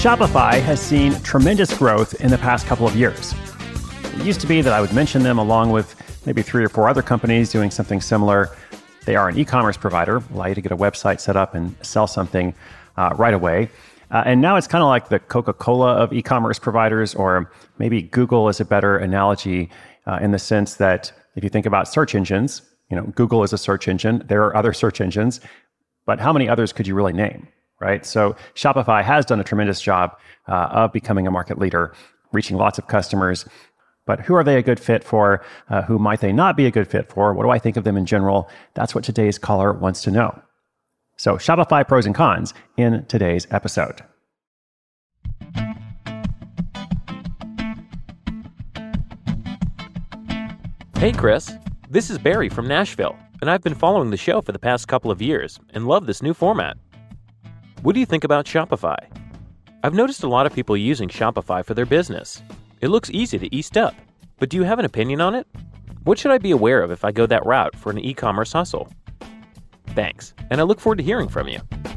Shopify has seen tremendous growth in the past couple of years. It used to be that I would mention them along with maybe 3 or 4 other companies doing something similar. They are an e-commerce provider, allow you to get a website set up and sell something right away. And now it's kind of like the Coca-Cola of e-commerce providers, or maybe Google is a better analogy in the sense that if you think about search engines, Google is a search engine. There are other search engines, but how many others could you really name, right? So Shopify has done a tremendous job of becoming a market leader, reaching lots of customers. But who are they a good fit for? Who might they not be a good fit for? What do I think of them in general? That's what today's caller wants to know. So Shopify pros and cons in today's episode. Hey, Chris. This is Barry from Nashville, and I've been following the show for the past couple of years and love this new format. What do you think about Shopify? I've noticed a lot of people using Shopify for their business. It looks easy to ease up, but do you have an opinion on it? What should I be aware of if I go that route for an e-commerce hustle? Thanks, and I look forward to hearing from you.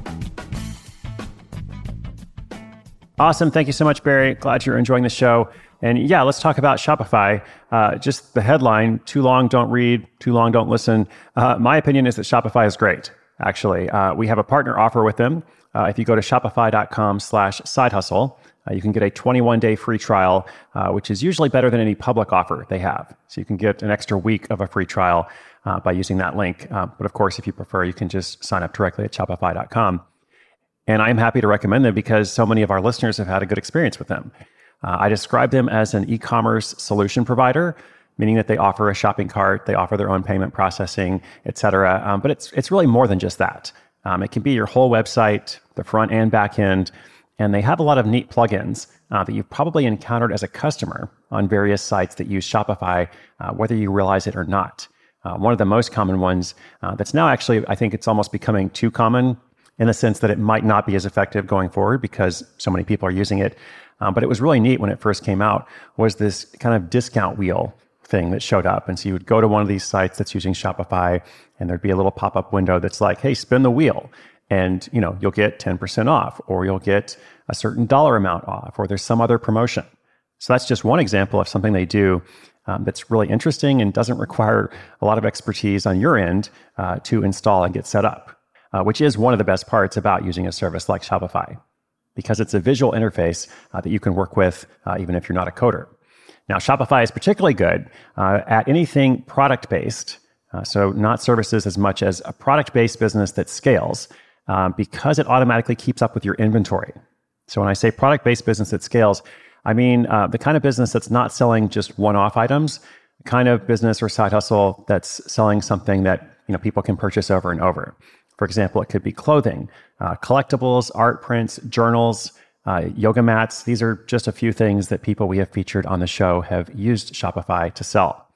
Awesome. Thank you so much, Barry. Glad you're enjoying the show. And yeah, let's talk about Shopify. Just the headline, too long, don't read, too long, don't listen. My opinion is that Shopify is great, actually. We have a partner offer with them. If you go to shopify.com/sidehustle, you can get a 21-day free trial, which is usually better than any public offer they have. So you can get an extra week of a free trial by using that link. But of course, if you prefer, you can just sign up directly at shopify.com. And I'm happy to recommend them because so many of our listeners have had a good experience with them. I describe them as an e-commerce solution provider, meaning that they offer a shopping cart, they offer their own payment processing, et cetera. But it's really more than just that. It can be your whole website, the front and back end. And they have a lot of neat plugins that you've probably encountered as a customer on various sites that use Shopify, whether you realize it or not. One of the most common ones that's now actually, I think it's almost becoming too common in the sense that it might not be as effective going forward because so many people are using it. But it was really neat when it first came out, was this kind of discount wheel thing that showed up. And so you would go to one of these sites that's using Shopify, and there'd be a little pop-up window that's like, hey, spin the wheel. And you'll get 10% off, or you'll get a certain dollar amount off, or there's some other promotion. So that's just one example of something they do that's really interesting and doesn't require a lot of expertise on your end to install and get set up, which is one of the best parts about using a service like Shopify, because it's a visual interface that you can work with even if you're not a coder. Now, Shopify is particularly good at anything product-based, so not services as much as a product-based business that scales, because it automatically keeps up with your inventory. So when I say product-based business that scales, I mean the kind of business that's not selling just one-off items, the kind of business or side hustle that's selling something that people can purchase over and over. For example, it could be clothing, collectibles, art prints, journals, yoga mats. These are just a few things that people we have featured on the show have used Shopify to sell.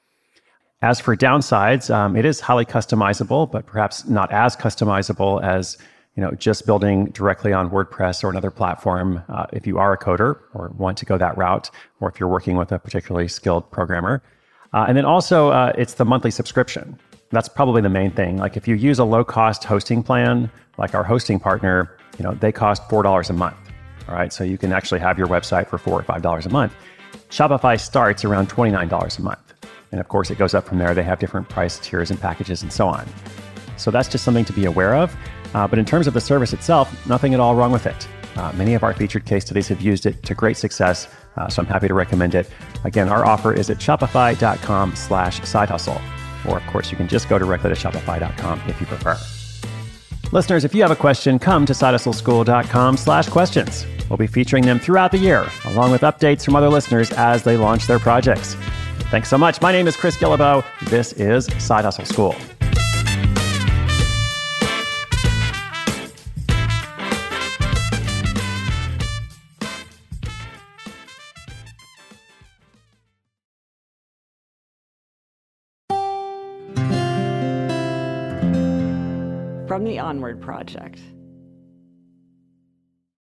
As for downsides, it is highly customizable, but perhaps not as customizable as just building directly on WordPress or another platform if you are a coder or want to go that route, or if you're working with a particularly skilled programmer. And then also, it's the monthly subscription. That's probably the main thing. Like if you use a low-cost hosting plan, like our hosting partner, they cost $4 a month. All right, so you can actually have your website for $4 or $5 a month. Shopify starts around $29 a month. And of course, it goes up from there. They have different price tiers and packages and so on. So that's just something to be aware of. But in terms of the service itself, nothing at all wrong with it. Many of our featured case studies have used it to great success, so I'm happy to recommend it. Again, our offer is at shopify.com/sidehustle. Or of course, you can just go directly to shopify.com if you prefer. Listeners, if you have a question, come to sidehustleschool.com/questions. We'll be featuring them throughout the year, along with updates from other listeners as they launch their projects. Thanks so much. My name is Chris Guillebeau. This is Side Hustle School. From the Onward Project.